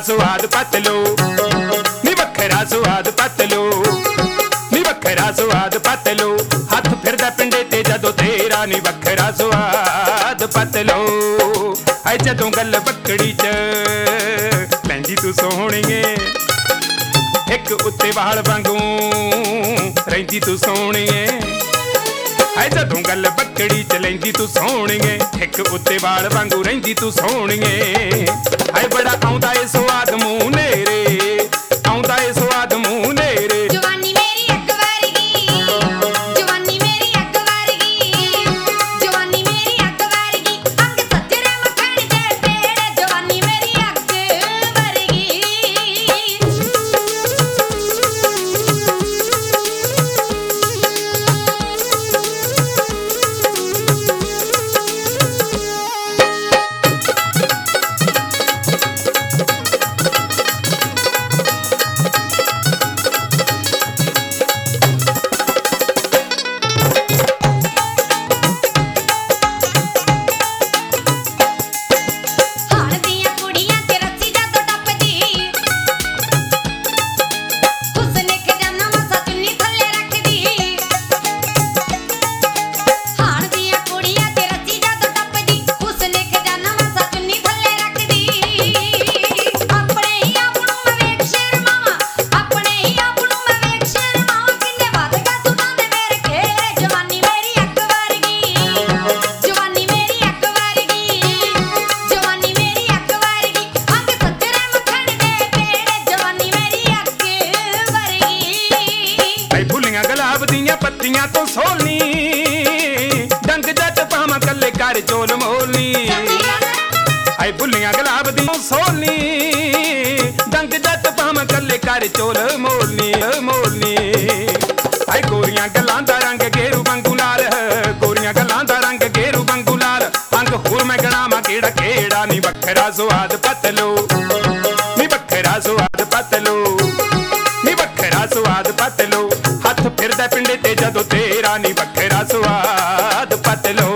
ਸੁਆਦ ਪਤਲੋ ਨੀ ਵੱਖਰਾ ਸੁਆਦ ਪਤਲੋ ਨੀ ਵੱਖਰਾ ਸੁਆਦ ਪਤਲੋ ਹੱਥ ਫਿਰਦਾ ਪਿੰਡੇ ਤੇ ਜਦੋਂ ਤੇਰਾ ਨੀ ਵੱਖਰਾ ਸੁਆਦ ਪਤਲੋ ਐ ਜਦੋਂ ਗੱਲ ਬੱਕੜੀ ਚ ਲੈਂਦੀ ਤੂੰ ਸੋਹਣੀਏ ਇੱਕ ਉੱਤੇ ਵਾਲ ਵਾਂਗੂ ਰਹਿੰਦੀ ਤੂੰ ਸੋਹਣੀਏ ਐ ਜਦੋਂ ਗੱਲ ਬੱਕੜੀ ਚ ਲੈਂਦੀ ਤੂੰ ਸੋਹਣੀਏ ਇੱਕ ਉੱਤੇ ਵਾਲ ਵਾਂਗੂ ਰਹਿੰਦੀ ਤੂੰ ਸੋਹਣੀਏ ਐ ਬੜਾ ਆਉਂਦਾ ਏ ਸਵਾਦ ਮੂੰਹ ਨੇਰੇ ਆਉਂਦਾ ਏ ਸਵਾਦ ਮੂੰਹ ਨੇਰੇ ਜਵਾਨੀ ਮੇਰੀ ਅੱਗ ਵਰਗੀ ਜਵਾਨੀ ਮੇਰੀ ਅੱਗ ਵਰਗੀ ਜਵਾਨੀ ਮੇਰੀ ਅੱਗ ਵਰਗੀ ਅੰਗ ਸੱਜਰੇ ਮੱਖਣ ਦੇ ਪੇੜ ਜਵਾਨੀ ਮੇਰੀ ਅੱਗ ਵਰਗੀ ਪੱਤੀਆਂ ਤੋਂ ਸੋਲਨੀ ਡੰਗ ਜੱਟ ਪਾਵਾਂ ਕੱਲੇ ਕਰ ਚੋਲ ਮੋਲਨੀ ਆਏ ਭੁੱਲੀਆਂ ਗੁਲਾਬ ਦੀਆਂ ਸੋਲਨੀ ਡੰਗ ਜੱਟ ਪਾਵਾਂ ਕੱਲੇ ਕਰ ਚੋਲ ਮੋਲਨੀ ਮੋਲਨੀ ਆਏ ਗੋਰੀਆਂ ਗੱਲਾਂ ਦਾ ਰੰਗ ਗੇਰੂ ਵਾਂਗੂ ਲਾਲ ਗੋਰੀਆਂ ਗੱਲਾਂ ਦਾ ਰੰਗ ਗੇਰੂ ਵਾਂਗੂ ਲਾਲ ਅੰਗ ਹੋਰ ਮੈਂ ਗਣਾਵਾਂ ਕਿਹੜਾ ਕਿਹੜਾ ਨੀ ਵੱਖਰਾ ਸੁਆਦ ਪਤਲੋ ਨੀ ਵੱਖਰਾ ਸੁਆਦ ਪਤਲੋ ਨੀ ਵੱਖਰਾ ਸੁਆਦ ਪਤਲੋ ਹੱਥ ਫਿਰਦਾ ਪਿੰਡੇ ਤੇ ਜਦੋਂ ਤੇਰਾ ਨੀ ਵੱਖਰਾ ਸੁਆਦ ਪਤਲੋ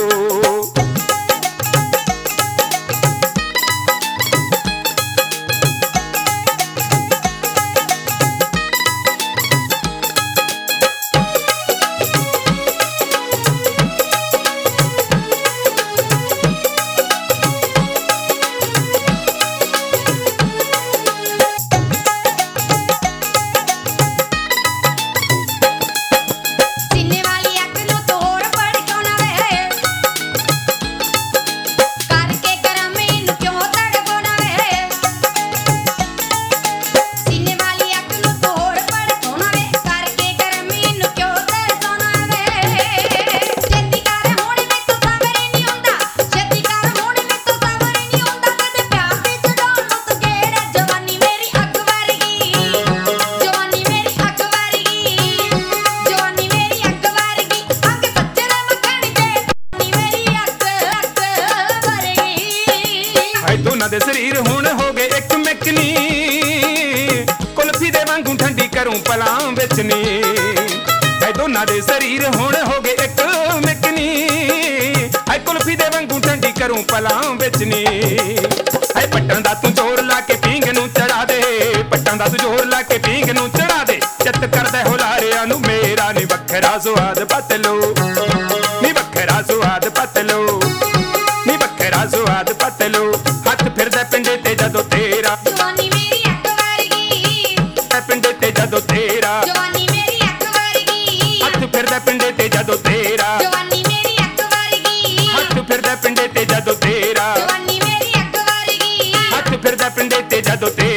ਦੋਨਾਂ ਦੇ ਸਰੀਰ ਹੁਣ ਹੋ ਗਏ ਇੱਕ ਮਿਕਨੀ ਕੁਲਫੀ ਦੇ ਵਾਂਗੂ ਠੰਡੀ ਕਰੂੰ ਪਲਾਂ ਵਿੱਚ ਨੀ ਐ ਦੋਨਾਂ ਦੇ ਸਰੀਰ ਹੁਣ ਹੋ ਗਏ ਇੱਕ ਮਿਕਨੀ ਐ ਕੁਲਫੀ ਦੇ ਵਾਂਗੂ ਠੰਡੀ ਕਰੂੰ ਪਲਾਂ ਵਿੱਚ ਨੀ ਐ ਪੱਟਾਂ ਦਾ ਤੂੰ ਜ਼ੋਰ ਲਾ ਕੇ ਪੀਂਗ ਨੂੰ ਚੜਾ ਦੇ ਪੱਟਾਂ ਦਾ ਤੂੰ ਜ਼ੋਰ ਲਾ ਕੇ ਪੀਂਗ ਨੂੰ ਚੜਾ ਦੇ ਚਿੱਤ ਕਰਦਾ ਹੁਲਾਰਿਆਂ ਨੂੰ ਮੇਰਾ ਨੀ ਵੱਖਰਾ ਸੁਆਦ ਪਤਲੋ ਨੀ ਵੱਖਰਾ ਸੁਆਦ ਪਤਲੋ ਨੀ ਵੱਖਰਾ ਸੁਆਦ ਪਤਲੋ ਹੱਥ ਫਿਰਦਾ ਪਿੰਡੇ ਤੇ ਜਦੋਂ ਤੇਰਾ ਜਵਾਨੀ ਮੇਰੀ ਅੱਗ ਵਰਗੀ ਪਿੰਡੇ ਤੇ ਜਦੋਂ ਤੇਰਾ ਜਵਾਨੀ ਮੇਰੀ ਅੱਗ ਵਰਗੀ ਹੱਥ ਫਿਰਦਾ ਪਿੰਡੇ ਤੇ ਜਦੋਂ ਤੇਰਾ ਜਵਾਨੀ ਮੇਰੀ ਅੱਗ ਵਰਗੀ ਹੱਥ ਫਿਰਦਾ ਪਿੰਡੇ ਤੇ ਜਦੋਂ ਤੇਰਾ ਜਵਾਨੀ ਮੇਰੀ ਅੱਗ ਵਰਗੀ ਹੱਥ ਫਿਰਦਾ ਪਿੰਡੇ ਤੇ ਜਦੋਂ ਤੇਰਾ